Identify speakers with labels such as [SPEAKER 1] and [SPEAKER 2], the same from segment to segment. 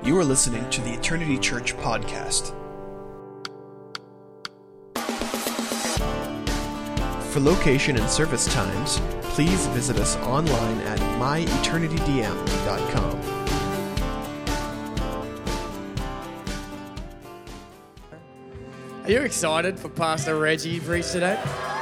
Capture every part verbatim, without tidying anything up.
[SPEAKER 1] You are listening to the Eternity Church podcast. For location and service times, please visit us online at my eternity d m dot com.
[SPEAKER 2] Are you excited for Pastor Reggie to preach today?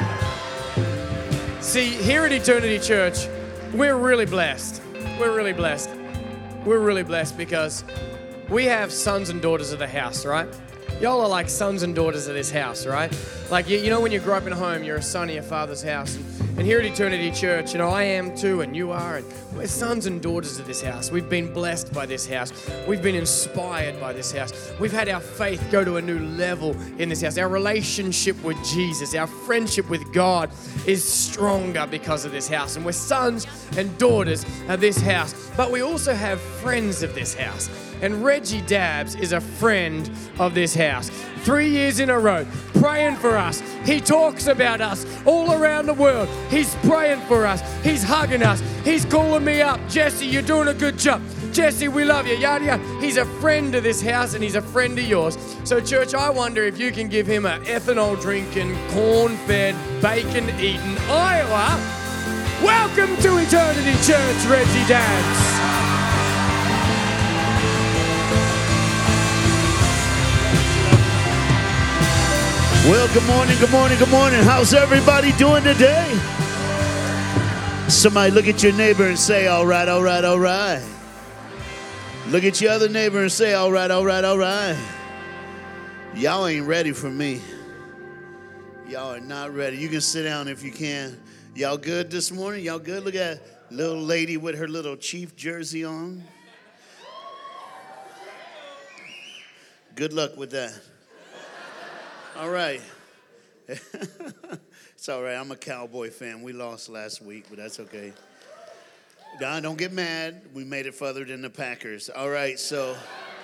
[SPEAKER 2] See, here at Eternity Church, we're really blessed. We're really blessed. We're really blessed because we have sons and daughters of the house, right? Y'all are like sons and daughters of this house, right? Like, you, you know when you grow up in a home, you're a son of your father's house. And, and here at Eternity Church, you know, I am too, and you are. And we're sons and daughters of this house. We've been blessed by this house. We've been inspired by this house. We've had our faith go to a new level in this house. Our relationship with Jesus, our friendship with God is stronger because of this house. And we're sons and daughters of this house. But we also have friends of this house. And Reggie Dabbs is a friend of this house. Three years in a row, praying for us. He talks about us all around the world. He's praying for us. He's hugging us. He's calling me up. Jesse, you're doing a good job. Jesse, we love you. Yada, yada. He's a friend of this house and he's a friend of yours. So, church, I wonder if you can give him an ethanol drinking, corn-fed, bacon-eating Iowa. Welcome to Eternity Church, Reggie Dabbs.
[SPEAKER 3] Well, good morning, good morning, good morning. How's everybody doing today? Somebody look at your neighbor and say, all right, all right, all right. Look at your other neighbor and say, all right, all right, all right. Y'all ain't ready for me. Y'all are not ready. You can sit down if you can. Y'all good this morning? Y'all good? Look at that little lady with her little Chief jersey on. Good luck with that. All right. It's all right. I'm a Cowboy fan. We lost last week, but that's okay. Don, don't get mad. We made it further than the Packers. All right, so.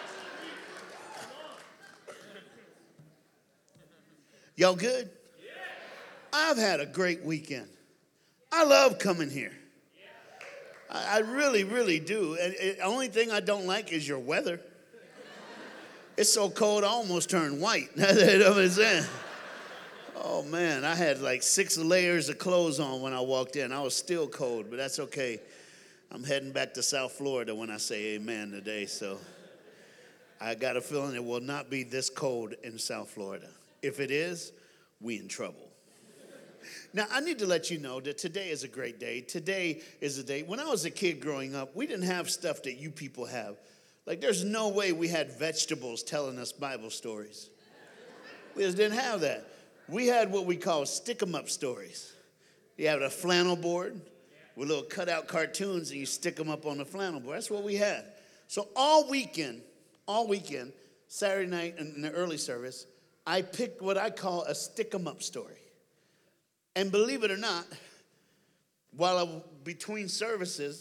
[SPEAKER 3] Y'all good? I've had a great weekend. I love coming here. I, I really, really do. And the only thing I don't like is your weather. It's so cold, I almost turned white. You know what I'm saying? Oh, man, I had like six layers of clothes on when I walked in. I was still cold, but that's okay. I'm heading back to South Florida when I say amen today, so I got a feeling it will not be this cold in South Florida. If it is, we in trouble. Now, I need to let you know that today is a great day. Today is a day. When I was a kid growing up, we didn't have stuff that you people have. Like, there's no way we had vegetables telling us Bible stories. We just didn't have that. We had what we call stick-em-up stories. You have a flannel board with little cutout cartoons, and you stick them up on the flannel board. That's what we had. So all weekend, all weekend, Saturday night in the early service, I picked what I call a stick-em-up story. And believe it or not, while I, between services,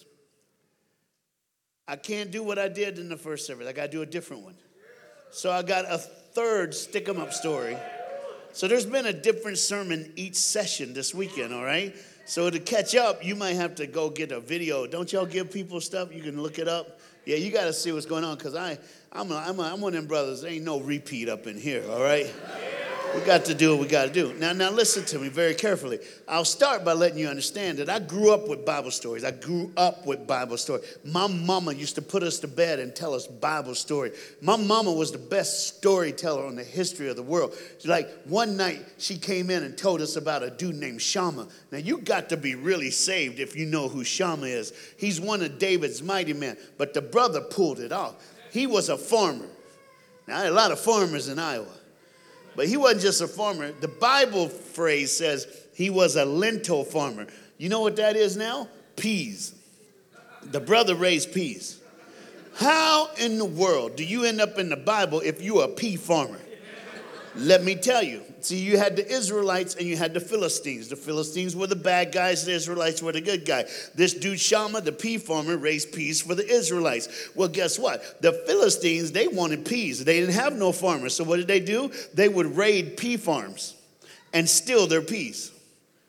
[SPEAKER 3] I can't do what I did in the first service. I got to do a different one. So I got a third stick-em-up story. So there's been a different sermon each session this weekend, all right? So to catch up, you might have to go get a video. Don't y'all give people stuff? You can look it up. Yeah, you got to see what's going on because I, I'm, a, I'm, a, I'm one of them brothers. There ain't no repeat up in here, all right? We got to do what we got to do. Now, now listen to me very carefully. I'll start by letting you understand that I grew up with Bible stories. I grew up with Bible stories. My mama used to put us to bed and tell us Bible stories. My mama was the best storyteller in the history of the world. Like one night, she came in and told us about a dude named Shammah. Now, you got to be really saved if you know who Shammah is. He's one of David's mighty men, but the brother pulled it off. He was a farmer. Now, there are a lot of farmers in Iowa. But he wasn't just a farmer. The Bible phrase says he was a lentil farmer. You know what that is now? Peas. The brother raised peas. How in the world do you end up in the Bible if you're a pea farmer? Let me tell you. See, you had the Israelites and you had the Philistines. The Philistines were the bad guys. The Israelites were the good guys. This dude Shammah, the pea farmer, raised peas for the Israelites. Well, guess what? The Philistines, they wanted peas. They didn't have no farmers. So what did they do? They would raid pea farms and steal their peas.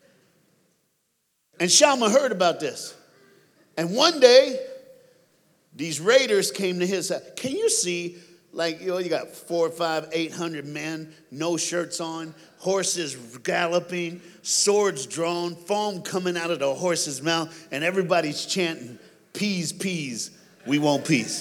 [SPEAKER 3] And Shammah heard about this. And one day, These raiders came to his house. Can you see, like, you know, you got four, five, eight hundred men, no shirts on, horses galloping, swords drawn, foam coming out of the horse's mouth, and everybody's chanting, peas, peas, we want peace.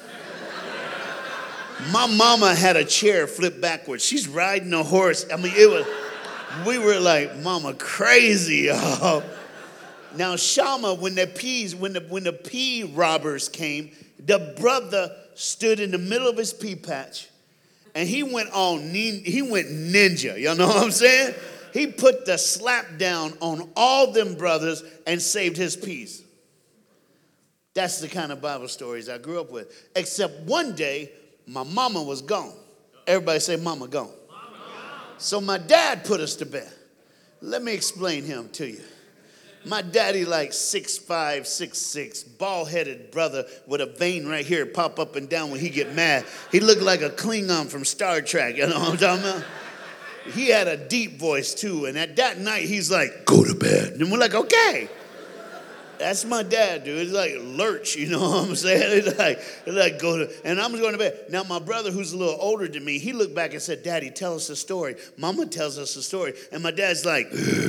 [SPEAKER 3] My mama had a chair flipped backwards. She's riding a horse. I mean, it was, we were like, mama, crazy. Now, Shammah, when the peas, when the when the pea robbers came, the brother stood in the middle of his pea patch, and he went on he went ninja. You know what I'm saying? He put the slap down on all them brothers and saved his peas. That's the kind of Bible stories I grew up with. Except one day, my mama was gone. Everybody say, "Mama gone." Mama. So my dad put us to bed. Let me explain him to you. My daddy like six five, six six, bald-headed brother with a vein right here pop up and down when he get mad. He looked like a Klingon from Star Trek, you know what I'm talking about? He had a deep voice too, and at that night he's like, go to bed. And we're like, okay. That's my dad, dude. It's like lurch, you know what I'm saying? It's like, it's like go to, and I'm going to bed. Now my brother, who's a little older than me, he looked back and said, Daddy, tell us a story. Mama tells us a story. And my dad's like,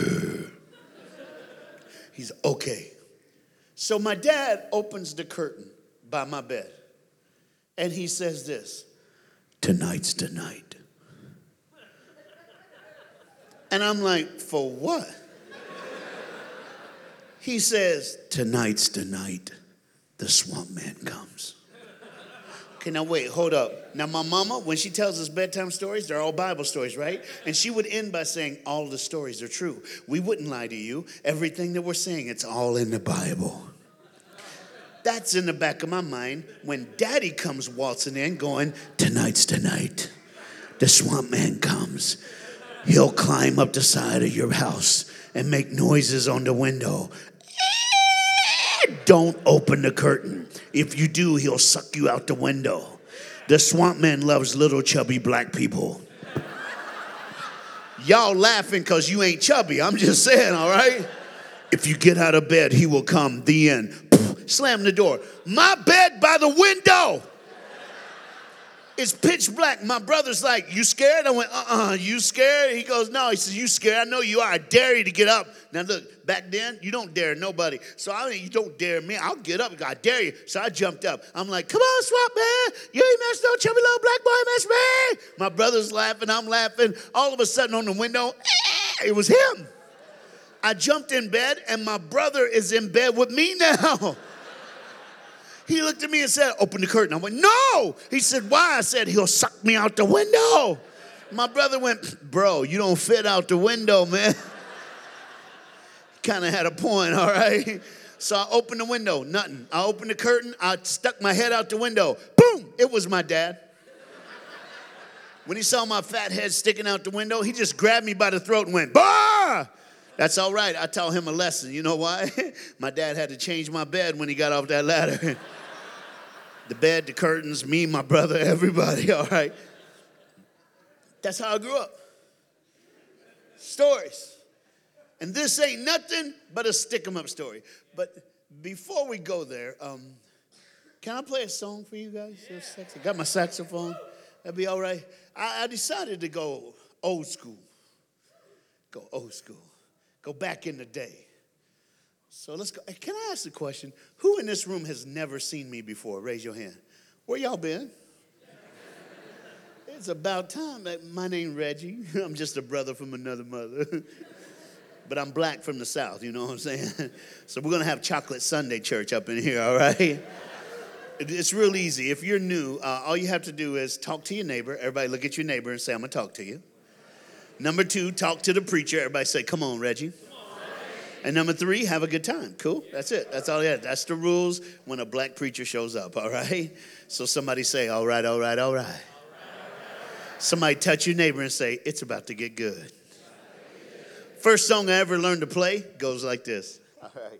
[SPEAKER 3] he's okay. So my dad opens the curtain by my bed. And he says this, tonight's the night. And I'm like, for what? He says, tonight's the night the swamp man comes. Okay, now wait, hold up. Now my mama, when she tells us bedtime stories, they're all Bible stories, right? And she would end by saying, all the stories are true. We wouldn't lie to you. Everything that we're saying, it's all in the Bible. That's in the back of my mind when Daddy comes waltzing in going, tonight's the night the swamp man comes. He'll climb up the side of your house and make noises on the window. Don't open the curtain. If you do, he'll suck you out the window. The swamp man loves little chubby black people. Y'all laughing because you ain't chubby. I'm just saying, all right? If you get out of bed, he will come. The end. Slam the door. My bed by the window. It's pitch black. My brother's like, you scared? I went, uh-uh, you scared? He goes, no. He says, you scared? I know you are. I dare you to get up. Now look, back then, you don't dare nobody. So I mean, you don't dare me. I'll get up. I dare you. So I jumped up. I'm like, come on, swamp man. You ain't messed no chubby little black boy mess me. My brother's laughing. I'm laughing. All of a sudden on the window, it was him. I jumped in bed, and my brother is in bed with me now. He looked at me and said, open the curtain. I went, no. He said, why? I said, he'll suck me out the window. My brother went, bro, you don't fit out the window, man. Kind of had a point, all right? So I opened the window, nothing. I opened the curtain. I stuck my head out the window. Boom, it was my dad. When he saw my fat head sticking out the window, he just grabbed me by the throat and went, bah! That's all right. I taught him a lesson. You know why? My dad had to change my bed when he got off that ladder. The bed, the curtains, me, my brother, everybody, all right? That's how I grew up. Stories. And this ain't nothing but a stick-em-up story. But before we go there, um, can I play a song for you guys? So sexy. Got my saxophone. That'd be all right. I, I decided to go old school. Go old school. Go back in the day. So let's go. Can I ask a question? Who in this room has never seen me before? Raise your hand. Where y'all been? It's about time. My name's Reggie. I'm just a brother from another mother. But I'm black from the South, you know what I'm saying? So we're going to have Chocolate Sunday church up in here, all right? It's real easy. If you're new, uh, all you have to do is talk to your neighbor. Everybody look at your neighbor and say, I'm going to talk to you. Number two, talk to the preacher. Everybody say, come on, Reggie. Come on, Reggie. And number three, have a good time. Cool? That's it. That's all you have. That's the rules when a black preacher shows up, all right? So somebody say, all right, all right, all right. All right, all right. Somebody touch your neighbor and say, it's about to get good. First song I ever learned to play goes like this. All right.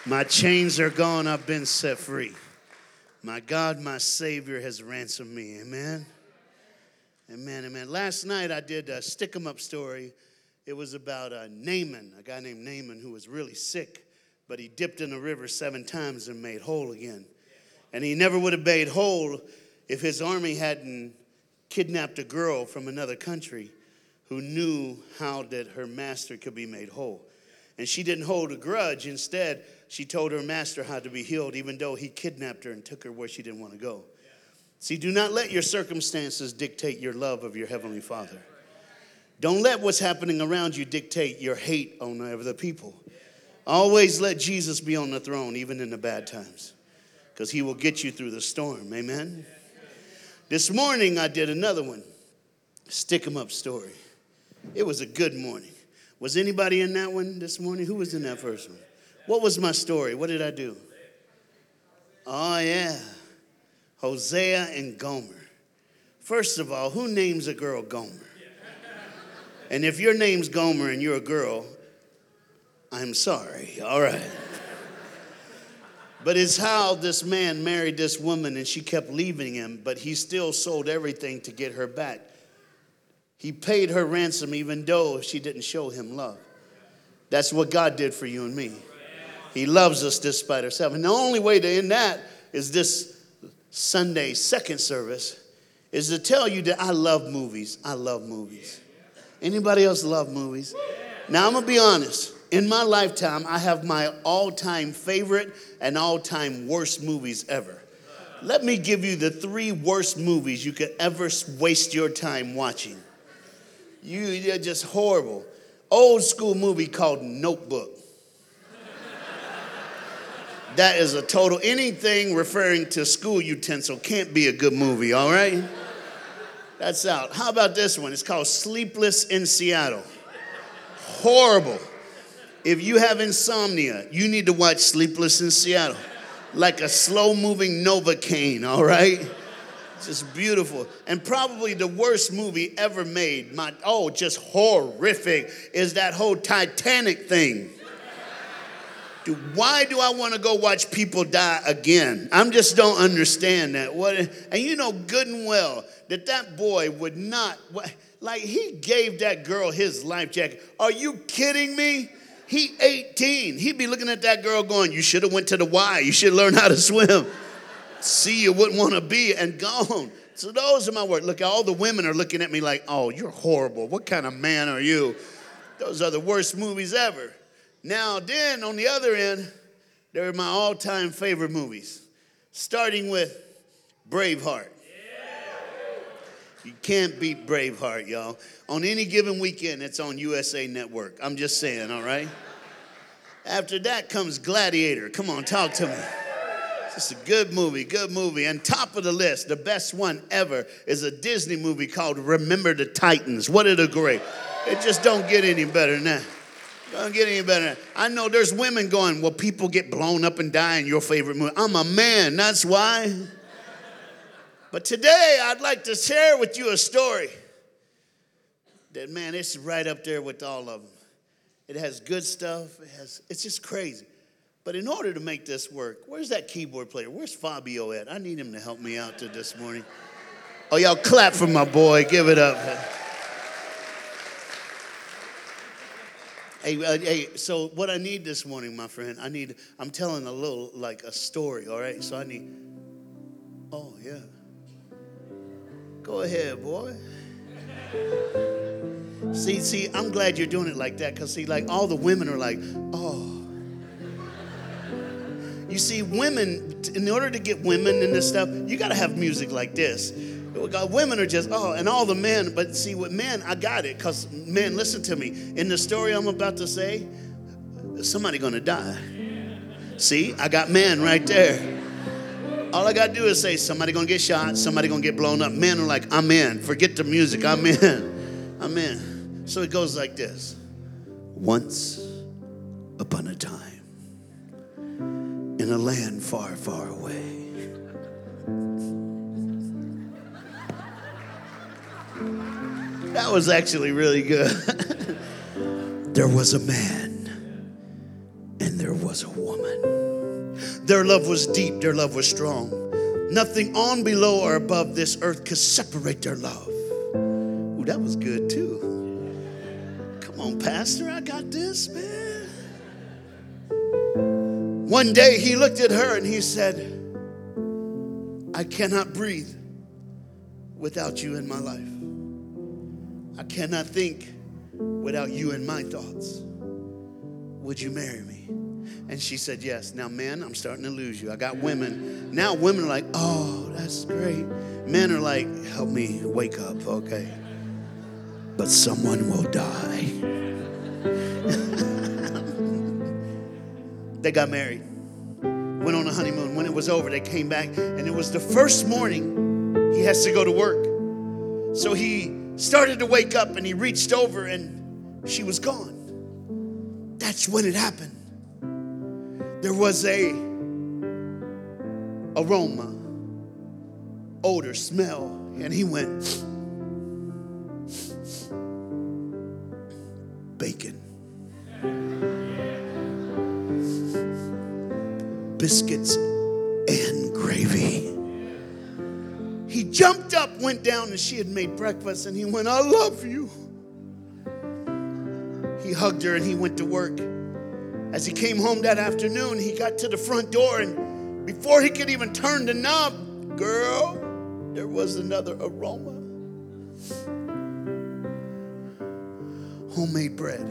[SPEAKER 3] My chains are gone. I've been set free. My God, my Savior has ransomed me. Amen. Amen, amen. Last night I did a stick 'em up story. It was about uh, Naaman, a guy named Naaman who was really sick, but he dipped in the river seven times and made whole again. And he never would have made whole if his army hadn't kidnapped a girl from another country who knew how that her master could be made whole. And she didn't hold a grudge. Instead, she told her master how to be healed, even though he kidnapped her and took her where she didn't want to go. See, do not let your circumstances dictate your love of your Heavenly Father. Don't let what's happening around you dictate your hate on other people. Always let Jesus be on the throne, even in the bad times, because he will get you through the storm. Amen. This morning, I did another one, stick 'em up story. It was a good morning. Was anybody in that one this morning? Who was in that first one? What was my story? What did I do? Oh, yeah. Hosea and Gomer. First of all, who names a girl Gomer? And if your name's Gomer and you're a girl, I'm sorry. All right. But it's how this man married this woman and she kept leaving him, but he still sold everything to get her back. He paid her ransom even though she didn't show him love. That's what God did for you and me. He loves us despite ourselves. And the only way to end that is this Sunday second service is to tell you that I love movies. I love movies. Anybody else love movies? Now, I'm going to be honest. In my lifetime, I have my all-time favorite and all-time worst movies ever. Let me give you the three worst movies you could ever waste your time watching. You, you're just horrible. Old school movie called Notebook. That is a total, anything referring to school utensil can't be a good movie, all right? That's out. How about this one? It's called Sleepless in Seattle. Horrible. If you have insomnia, you need to watch Sleepless in Seattle. Like a slow-moving Novocaine, all right? It's just beautiful. And probably the worst movie ever made, my oh, just horrific, is that whole Titanic thing. Dude, why do I want to go watch people die again? I just don't understand that. What? And you know good and well that that boy would not, like he gave that girl his life jacket. Are you kidding me? He eighteen. He'd be looking at that girl going, you should have went to the Y. You should learn how to swim. See, you wouldn't want to be and gone. So those are my words. Look, all the women are looking at me like, oh, you're horrible. What kind of man are you? Those are the worst movies ever. Now, then, on the other end, they're my all-time favorite movies, starting with Braveheart. You can't beat Braveheart, y'all. On any given weekend, it's on U S A Network. I'm just saying, all right? After that comes Gladiator. Come on, talk to me. It's a good movie, good movie. And top of the list, the best one ever, is a Disney movie called Remember the Titans. What a great. It just don't get any better than that. Don't get any better. I know there's women going, well, people get blown up and die in your favorite movie. I'm a man, that's why. But today, I'd like to share with you a story that, man, it's right up there with all of them. It has good stuff. It has, it's just crazy. But in order to make this work, where's that keyboard player? Where's Fabio at? I need him to help me out to this morning. Oh, y'all clap for my boy. Give it up. Hey, uh, hey, so what I need this morning, my friend, I need, I'm telling a little, like a story, all right? So I need, oh, yeah. Go ahead, boy. See, see, I'm glad you're doing it like that because, see, like all the women are like, oh. You see, women, in order to get women in this stuff, you got to have music like this. Women are just, oh, and all the men, but see, with men, I got it, because, men, listen to me. In the story I'm about to say, somebody going to die. See, I got men right there. All I got to do is say, somebody going to get shot, somebody going to get blown up. Men are like, I'm in. Forget the music. I'm in. I'm in. So it goes like this. Once upon a time, in a land far, far away, that was actually really good. There was a man and there was a woman. Their love was deep. Their love was strong. Nothing on, below, or above this earth could separate their love. Ooh, that was good too. Come on, Pastor, I got this, man. One day he looked at her and he said, I cannot breathe without you in my life. I cannot think without you in my thoughts. Would you marry me? And she said, yes. Now, men, I'm starting to lose you. I got women. Now women are like, oh, that's great. Men are like, help me wake up, okay? But someone will die. They got married. Went on a honeymoon. When it was over, they came back. And it was the first morning he has to go to work. So he started to wake up and he reached over and she was gone. That's when it happened. There was a aroma, odor, smell, and he went, bacon, biscuits, and gravy. He jumped up, went down, and she had made breakfast, and he went, I love you. He hugged her and he went to work. As he came home that afternoon, he got to the front door, and before he could even turn the knob, girl, there was another aroma. Homemade bread,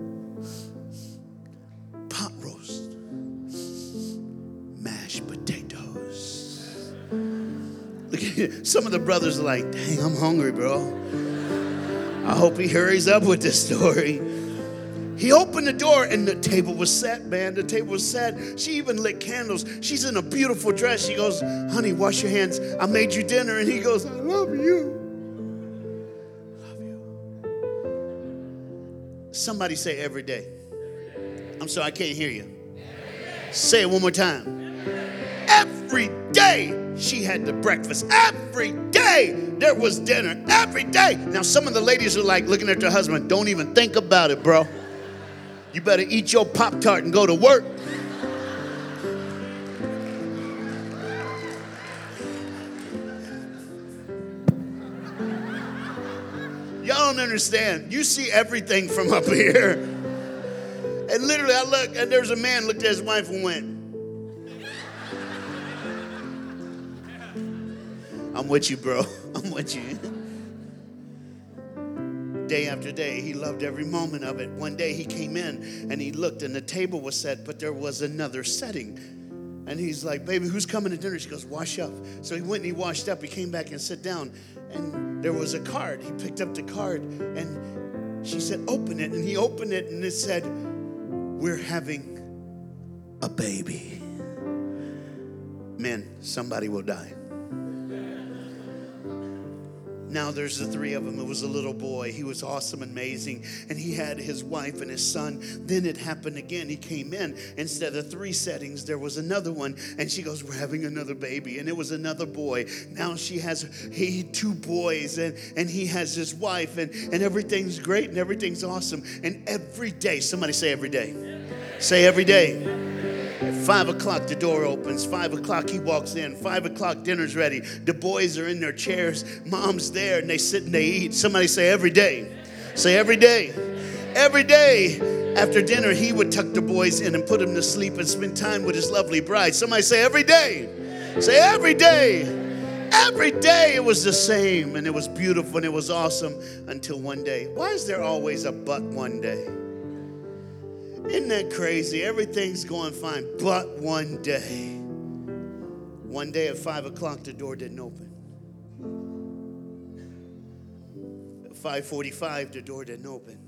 [SPEAKER 3] pot roast, mashed potatoes. Look at some of the brothers are like, dang, I'm hungry, bro. I hope he hurries up with this story. He opened the door and the table was set, man. The table was set. She even lit candles. She's in a beautiful dress. She goes, honey, wash your hands. I made you dinner. And he goes, I love you. Love you. Somebody say every day. I'm sorry, I can't hear you. Say it one more time. Every day she had the breakfast. Every day there was dinner. Every day. Now some of the ladies are like looking at their husband, don't even think about it, bro. You better eat your Pop-Tart and go to work. Y'all don't understand. You see everything from up here. And literally I look, and there's a man looked at his wife and went, I'm with you, bro. I'm with you. Day after day, he loved every moment of it. One day he came in and he looked and the table was set, but there was another setting. And he's like, baby, who's coming to dinner? She goes, wash up. So he went and he washed up. He came back and sat down and there was a card. He picked up the card and she said, open it. And he opened it and it said, we're having a baby. Man, somebody will die. Now there's the three of them. It was a little boy. He was awesome, amazing. And he had his wife and his son. Then it happened again. He came in. Instead of three settings, there was another one. And she goes, we're having another baby. And it was another boy. Now she has he two boys. And, and he has his wife. And, and everything's great and everything's awesome. And every day, somebody say every day. Say every day. At five o'clock, the door opens. Five o'clock, he walks in. Five o'clock, dinner's ready. The boys are in their chairs. Mom's there, and they sit and they eat. Somebody say every day. Say every day. Every day after dinner, he would tuck the boys in and put them to sleep and spend time with his lovely bride. Somebody say every day. Say every day. Every day it was the same, and it was beautiful, and it was awesome until one day. Why is there always a but one day? Isn't that crazy? Everything's going fine, but one day. One day at five o'clock, the door didn't open. At five forty-five, the door didn't open.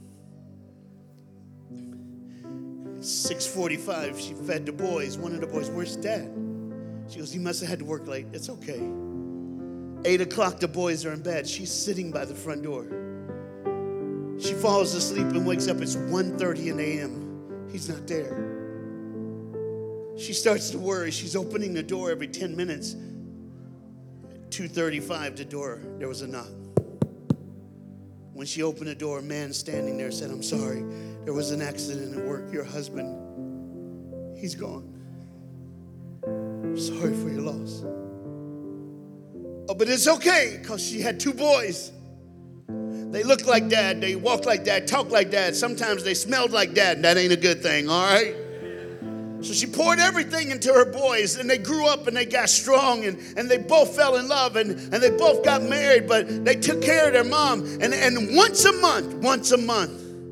[SPEAKER 3] At six forty-five, she fed the boys. One of the boys, where's Dad? She goes, he must have had to work late. It's okay. Eight o'clock, the boys are in bed. She's sitting by the front door. She falls asleep and wakes up. It's one thirty in the a m He's not there. She starts to worry. She's opening the door every ten minutes. At two thirty-five, the door, there was a knock. When she opened the door, a man standing there said, I'm sorry, there was an accident at work. Your husband, he's gone. Sorry for your loss. Oh, but it's okay because she had two boys. They looked like dad. They walked like dad, talked like dad. Sometimes they smelled like dad. That ain't a good thing, all right? So she poured everything into her boys, and they grew up and they got strong, and, and they both fell in love, and, and they both got married, but they took care of their mom. And, and once a month, once a month,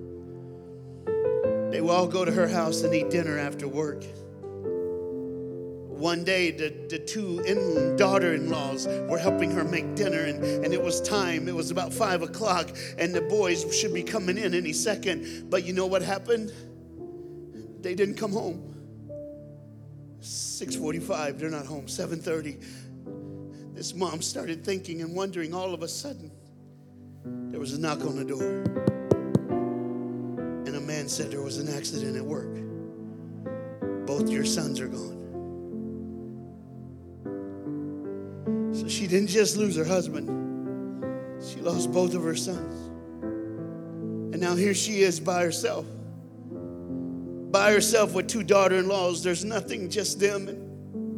[SPEAKER 3] they would all go to her house and eat dinner after work. One day, the, the two in, daughter-in-laws were helping her make dinner, and, and it was time. It was about five o'clock, and the boys should be coming in any second. But you know what happened? They didn't come home. six forty-five, they're not home. seven thirty, this mom started thinking and wondering. All of a sudden, there was a knock on the door. And a man said there was an accident at work. Both your sons are gone. So she didn't just lose her husband. She lost both of her sons. And now here she is by herself. By herself with two daughter-in-laws. There's nothing, just them. And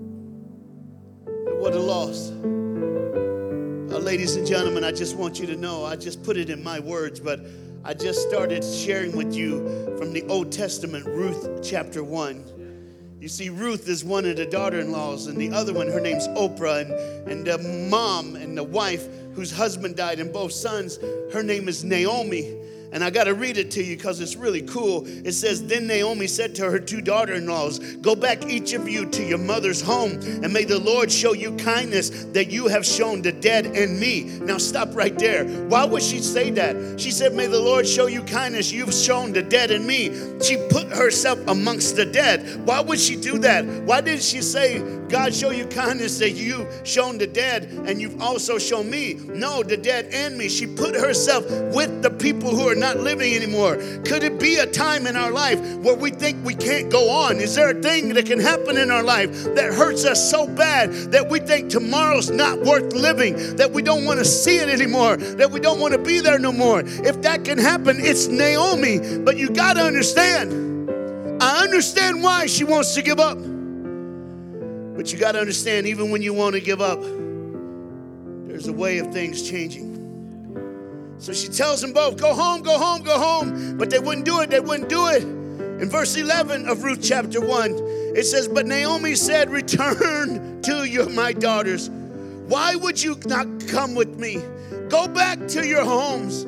[SPEAKER 3] what a loss. Uh, ladies and gentlemen, I just want you to know, I just put it in my words, but I just started sharing with you from the Old Testament, Ruth chapter one. You see, Ruth is one of the daughter-in-laws, and the other one, her name's Oprah, and, and the mom and the wife whose husband died and both sons, her name is Naomi. And I got to read it to you because it's really cool. It says, then Naomi said to her two daughter-in-laws, go back each of you to your mother's home, and may the Lord show you kindness that you have shown the dead and me. Now stop right there. Why would she say that? She said, may the Lord show you kindness you've shown the dead and me. She put herself amongst the dead. Why would she do that? Why did she say, God show you kindness that you've shown the dead and you've also shown me? No, the dead and me. She put herself with the people who are not living anymore. Could it be a time in our life where we think we can't go on? Is there a thing that can happen in our life that hurts us so bad that we think tomorrow's not worth living, that we don't want to see it anymore, that we don't want to be there no more? If that can happen, it's Naomi. But you got to understand, I understand why she wants to give up. But you got to understand, even when you want to give up, there's a way of things changing. So she tells them both, go home, go home, go home. But they wouldn't do it. They wouldn't do it. In verse eleven of Ruth chapter one, it says, but Naomi said, return to your, my daughters. Why would you not come with me? Go back to your homes.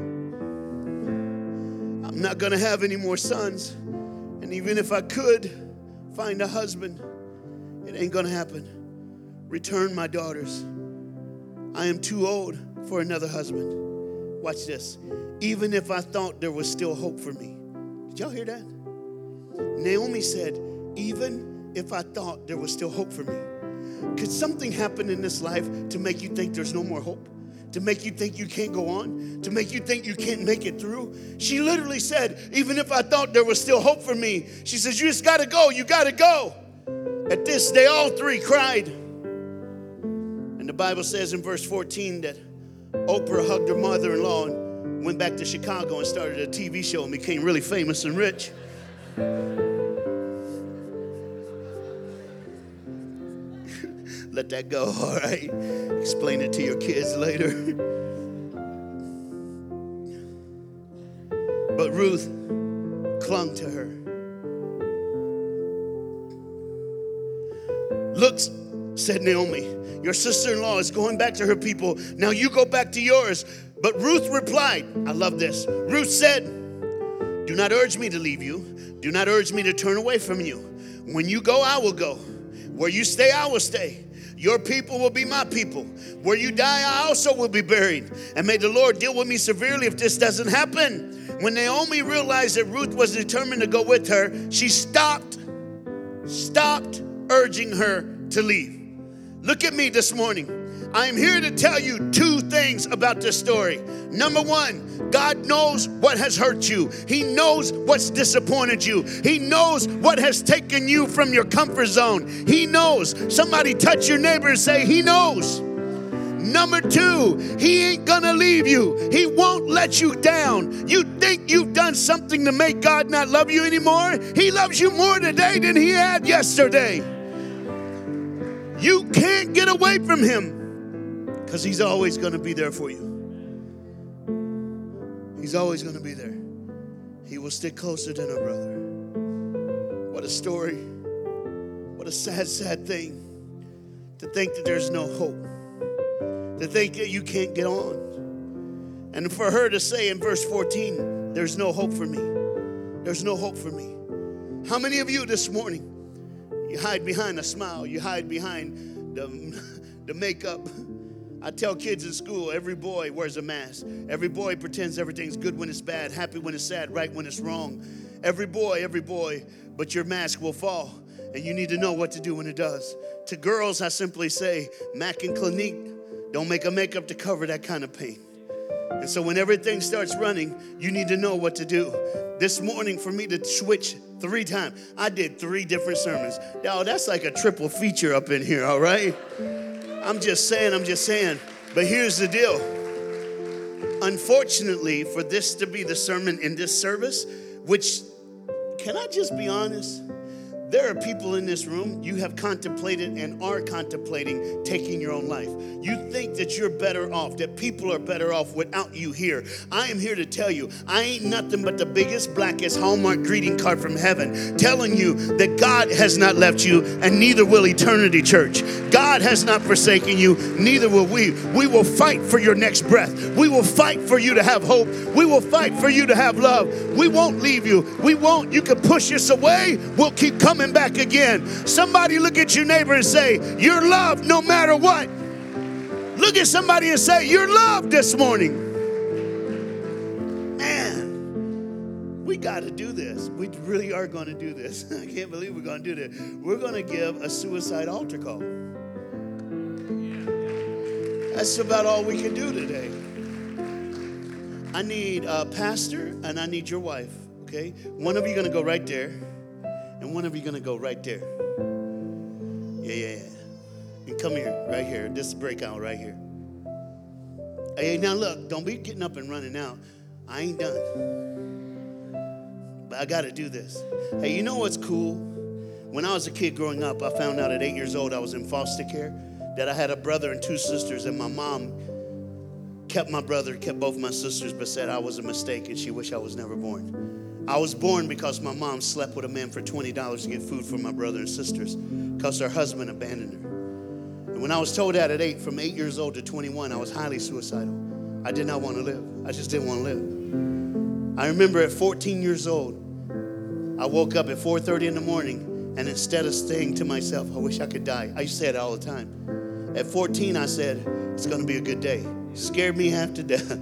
[SPEAKER 3] I'm not going to have any more sons. And even if I could find a husband, it ain't going to happen. Return my daughters. I am too old for another husband. Watch this. Even if I thought there was still hope for me. Did y'all hear that? Naomi said, even if I thought there was still hope for me. Could something happen in this life to make you think there's no more hope? To make you think you can't go on? To make you think you can't make it through? She literally said, even if I thought there was still hope for me. She says, you just got to go. You got to go. At this, they all three cried. And the Bible says in verse fourteen that Oprah hugged her mother-in-law and went back to Chicago and started a T V show and became really famous and rich. Let that go, all right? Explain it to your kids later. But Ruth clung to her. Look, said Naomi, your sister-in-law is going back to her people. Now you go back to yours. But Ruth replied, I love this. Ruth said, do not urge me to leave you. Do not urge me to turn away from you. When you go, I will go. Where you stay, I will stay. Your people will be my people. Where you die, I also will be buried. And may the Lord deal with me severely if this doesn't happen. When Naomi realized that Ruth was determined to go with her, she stopped, stopped urging her to leave. Look at me this morning. I am here to tell you two things about this story. Number one, God knows what has hurt you. He knows what's disappointed you. He knows what has taken you from your comfort zone. He knows. Somebody touch your neighbor and say, he knows. Number two, he ain't gonna leave you. He won't let you down. You think you've done something to make God not love you anymore? He loves you more today than he had yesterday. You can't get away from him because he's always going to be there for you. He's always going to be there. He will stick closer than a brother. What a story. What a sad, sad thing to think that there's no hope. To think that you can't get on. And for her to say in verse fourteen, there's no hope for me. There's no hope for me. How many of you this morning, you hide behind a smile, you hide behind the, the makeup? I tell kids in school, every boy wears a mask. Every boy pretends everything's good when it's bad, happy when it's sad, right when it's wrong. Every boy, every boy, but your mask will fall, and you need to know what to do when it does. To girls, I simply say, Mac and Clinique, don't make a makeup to cover that kind of pain. And so when everything starts running, you need to know what to do. This morning, for me to switch three times, I did three different sermons. Now, that's like a triple feature up in here, all right? I'm just saying, I'm just saying. But here's the deal. Unfortunately, for this to be the sermon in this service, which, can I just be honest? There are people in this room, you have contemplated and are contemplating taking your own life. You think that you're better off, that people are better off without you here. I am here to tell you, I ain't nothing but the biggest, blackest Hallmark greeting card from heaven, telling you that God has not left you, and neither will Eternity Church. God has not forsaken you, neither will we. We will fight for your next breath. We will fight for you to have hope. We will fight for you to have love. We won't leave you. We won't. You can push us away. We'll keep coming back again. Somebody look at your neighbor and say, you're loved no matter what. Look at somebody and say, you're loved this morning. Man, we got to do this. We really are going to do this. I can't believe we're going to do this. We're going to give a suicide altar call. That's about all we can do today. I need a pastor and I need your wife, okay? One of you going to go right there. And one of you going to go right there. Yeah, yeah, yeah. And come here, right here. This breakout right here. Hey, now look, don't be getting up and running out. I ain't done. But I got to do this. Hey, you know what's cool? When I was a kid growing up, I found out at eight years old I was in foster care, that I had a brother and two sisters, and my mom kept my brother, kept both my sisters, but said I was a mistake and she wished I was never born. I was born because my mom slept with a man for twenty dollars to get food for my brother and sisters because her husband abandoned her. And when I was told that at eight, from eight years old to twenty-one, I was highly suicidal. I did not want to live. I just didn't want to live. I remember at fourteen years old, I woke up at four thirty in the morning, and instead of saying to myself, I wish I could die, I used to say it all the time. At fourteen, I said, it's going to be a good day. It scared me half to death.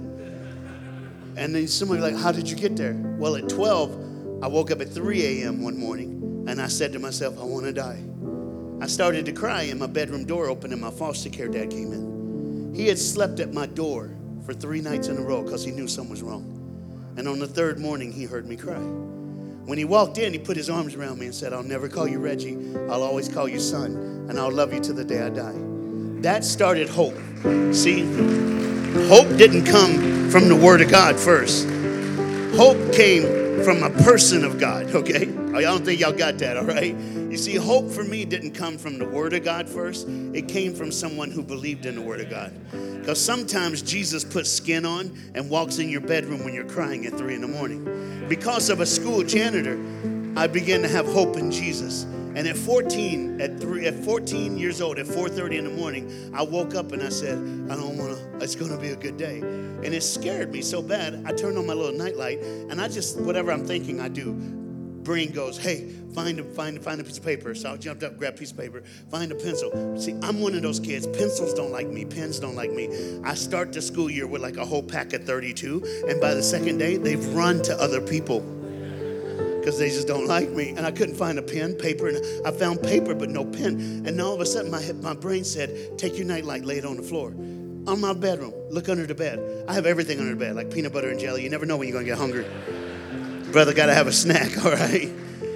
[SPEAKER 3] And then somebody like, how did you get there? Well, at twelve, I woke up at three a.m. one morning, and I said to myself, I want to die. I started to cry, and my bedroom door opened, and my foster care dad came in. He had slept at my door for three nights in a row because he knew something was wrong. And on the third morning, he heard me cry. When he walked in, he put his arms around me and said, I'll never call you Reggie. I'll always call you son, and I'll love you to the day I die. That started hope. See? Hope didn't come from the Word of God first. Hope came from a person of God, okay? I don't think y'all got that, all right? You see, hope for me didn't come from the Word of God first. It came from someone who believed in the Word of God. Because sometimes Jesus puts skin on and walks in your bedroom when you're crying at three in the morning. Because of a school janitor, I began to have hope in Jesus. And at fourteen, at three, at fourteen years old, at four thirty in the morning, I woke up and I said, I don't want to, it's going to be a good day. And it scared me so bad, I turned on my little nightlight, and I just, whatever I'm thinking, I do. Brain goes, hey, find a, find, find a piece of paper. So I jumped up, grabbed a piece of paper, find a pencil. See, I'm one of those kids. Pencils don't like me. Pens don't like me. I start the school year with like a whole pack of thirty-two, and by the second day, they've run to other people because they just don't like me. And I couldn't find a pen, paper, and I found paper but no pen. And all of a sudden, my my brain said, take your nightlight, lay it on the floor. On my bedroom, look under the bed. I have everything under the bed, like peanut butter and jelly. You never know when you're going to get hungry. Brother, got to have a snack, all right?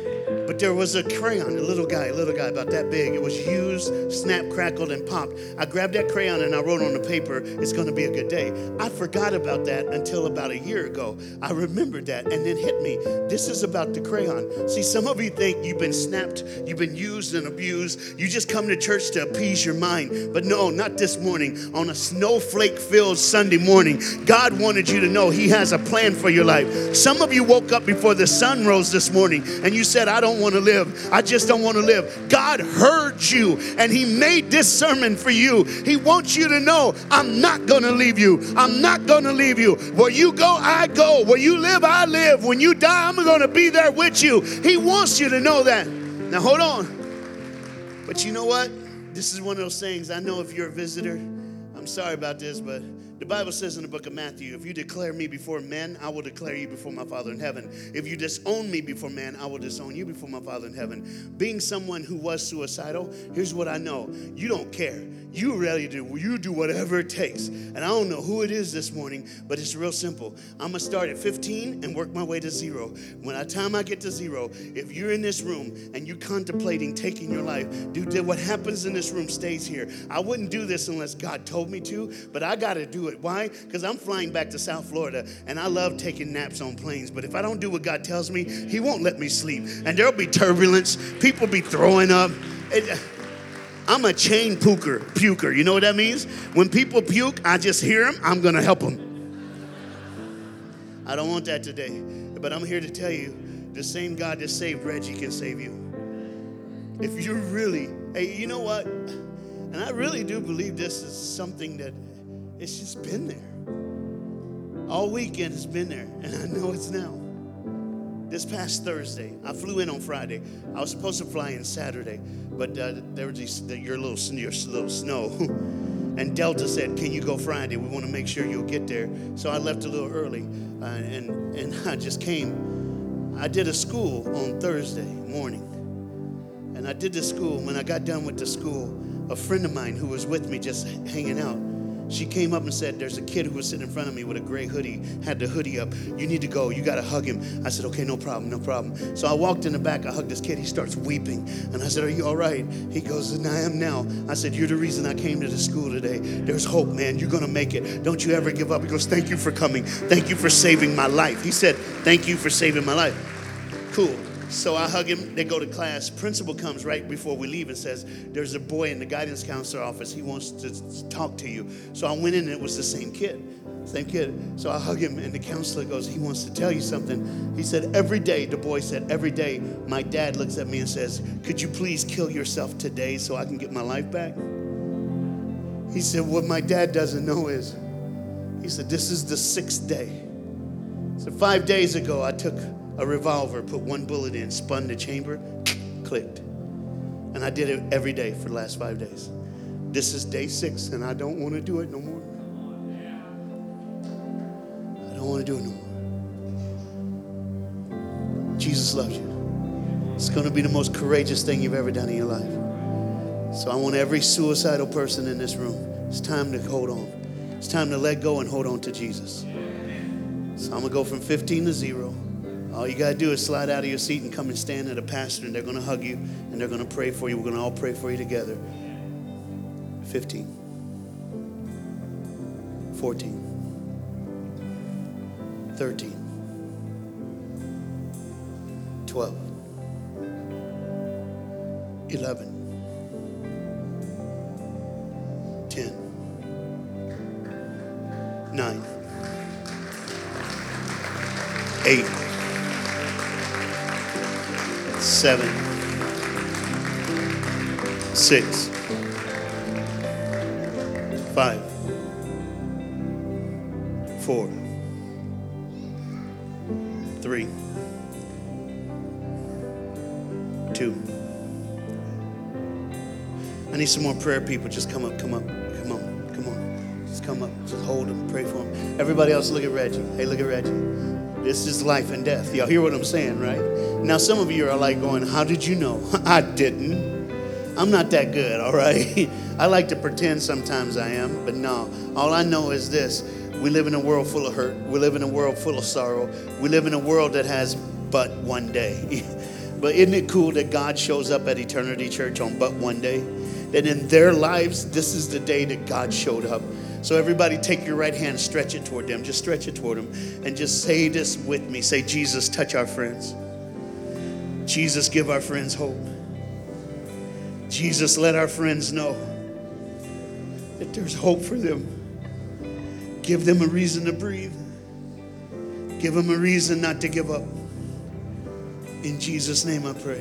[SPEAKER 3] But there was a crayon, a little guy, a little guy about that big. It was used, snapped, crackled, and popped. I grabbed that crayon and I wrote on the paper, it's going to be a good day. I forgot about that until about a year ago. I remembered that and then hit me. This is about the crayon. See, some of you think you've been snapped, you've been used and abused. You just come to church to appease your mind. But no, not this morning. On a snowflake-filled Sunday morning, God wanted you to know He has a plan for your life. Some of you woke up before the sun rose this morning and you said, I don't want to live. I just don't want to live. God heard you and He made this sermon for you. He wants you to know, I'm not going to leave you. I'm not going to leave you. Where you go, I go. Where you live, I live. When you die, I'm going to be there with you. He wants you to know that. Now, hold on. But you know what? This is one of those things. I know if you're a visitor, I'm sorry about this, but the Bible says in the book of Matthew, if you declare me before men, I will declare you before my Father in heaven. If you disown me before man, I will disown you before my Father in heaven. Being someone who was suicidal, here's what I know. You don't care. You ready to, you do whatever it takes. And I don't know who it is this morning, but it's real simple. I'm going to start at fifteen and work my way to zero. When the time I get to zero, if you're in this room and you're contemplating taking your life, dude, what happens in this room stays here. I wouldn't do this unless God told me to, but I got to do it. Why? Because I'm flying back to South Florida, and I love taking naps on planes, but if I don't do what God tells me, He won't let me sleep. And there'll be turbulence. People be throwing up. It, I'm a chain puker, puker. You know what that means? When people puke, I just hear them. I'm going to help them. I don't want that today. But I'm here to tell you, the same God that saved Reggie can save you. If you're really, hey, you know what? And I really do believe this is something that it's just been there. All weekend it's been there. And I know it's now. This past Thursday, I flew in on Friday. I was supposed to fly in Saturday, but uh, there was these, the, your little your little snow. And Delta said, can you go Friday? We want to make sure you'll get there. So I left a little early, uh, and, and I just came. I did a school on Thursday morning. And I did the school. When I got done with the school, a friend of mine who was with me just hanging out, she came up and said, there's a kid who was sitting in front of me with a gray hoodie, had the hoodie up. You need to go. You got to hug him. I said, okay, no problem, no problem. So I walked in the back. I hugged this kid. He starts weeping. And I said, are you all right? He goes, and I am now. I said, you're the reason I came to the school today. There's hope, man. You're going to make it. Don't you ever give up. He goes, thank you for coming. Thank you for saving my life. He said, thank you for saving my life. Cool. So I hug him, they go to class. Principal comes right before we leave and says, there's a boy in the guidance counselor office. He wants to talk to you. So I went in and it was the same kid, same kid. So I hug him and the counselor goes, he wants to tell you something. He said, every day, the boy said, every day, my dad looks at me and says, could you please kill yourself today so I can get my life back? He said, what my dad doesn't know is, he said, this is the sixth day. So five days ago, I took a revolver, put one bullet in, spun the chamber, clicked. And I did it every day for the last five days. This is day six, and I don't want to do it no more. I don't want to do it no more. Jesus loves you. It's going to be the most courageous thing you've ever done in your life. So I want every suicidal person in this room, it's time to hold on. It's time to let go and hold on to Jesus. So I'm going to go from fifteen to zero. All you got to do is slide out of your seat and come and stand at a pastor, and they're going to hug you, and they're going to pray for you. We're going to all pray for you together. fifteen. fourteen. thirteen. twelve. eleven. ten. nine. eight. Seven, six, five, four, three, two. I need some more prayer people. Just come up, come up, come on, come on. Just come up, just hold them, pray for them. Everybody else, look at Reggie. Hey, look at Reggie. This is life and death. Y'all hear what I'm saying, right? Now, some of you are like going, how did you know? I didn't. I'm not that good, all right? I like to pretend sometimes I am, but no. All I know is this. We live in a world full of hurt. We live in a world full of sorrow. We live in a world that has but one day. But isn't it cool that God shows up at Eternity Church on but one day? That in their lives, this is the day that God showed up. So everybody take your right hand, stretch it toward them. Just stretch it toward them. And just say this with me. Say, Jesus, touch our friends. Jesus, give our friends hope. Jesus, let our friends know that there's hope for them. Give them a reason to breathe. Give them a reason not to give up. In Jesus' name I pray.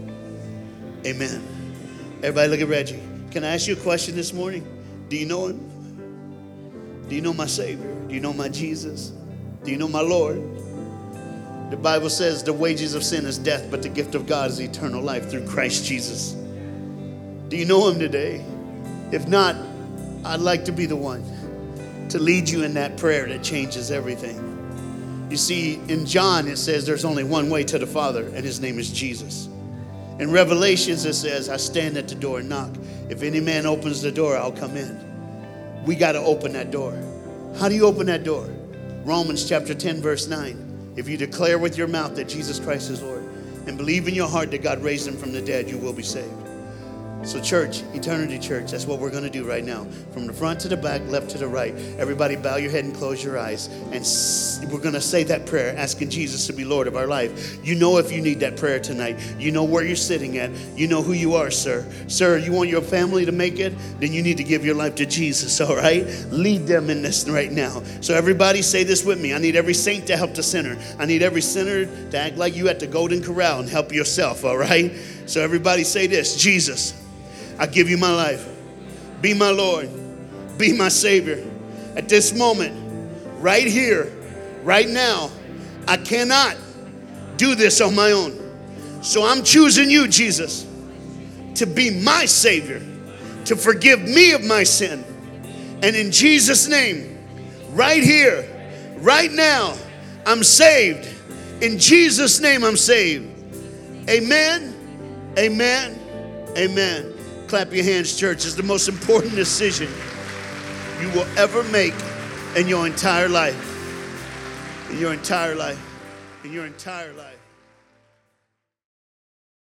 [SPEAKER 3] Amen. Everybody look at Reggie. Can I ask you a question this morning? Do you know him? Do you know my Savior? Do you know my Jesus? Do you know my Lord? The Bible says the wages of sin is death, but the gift of God is eternal life through Christ Jesus. Do you know him today? If not, I'd like to be the one to lead you in that prayer that changes everything. You see, in John it says there's only one way to the Father, and his name is Jesus. In Revelations it says, I stand at the door and knock. If any man opens the door, I'll come in. We got to open that door. How do you open that door? Romans chapter ten, verse nine. If you declare with your mouth that Jesus Christ is Lord and believe in your heart that God raised him from the dead, you will be saved. So church, Eternity Church, that's what we're going to do right now. From the front to the back, left to the right. Everybody bow your head and close your eyes. And we're going to say that prayer, asking Jesus to be Lord of our life. You know if you need that prayer tonight. You know where you're sitting at. You know who you are, sir. Sir, you want your family to make it? Then you need to give your life to Jesus, all right? Lead them in this right now. So everybody say this with me. I need every saint to help the sinner. I need every sinner to act like you at the Golden Corral and help yourself, all right? So everybody say this. Jesus, I give you my life. Be my Lord. Be my Savior. At this moment, right here, right now, I cannot do this on my own. So I'm choosing you, Jesus, to be my Savior, to forgive me of my sin. And in Jesus' name, right here, right now, I'm saved. In Jesus' name, I'm saved. Amen. Amen. Amen. Clap your hands, church. It's the most important decision you will ever make in your entire life. In your entire life. In your entire life.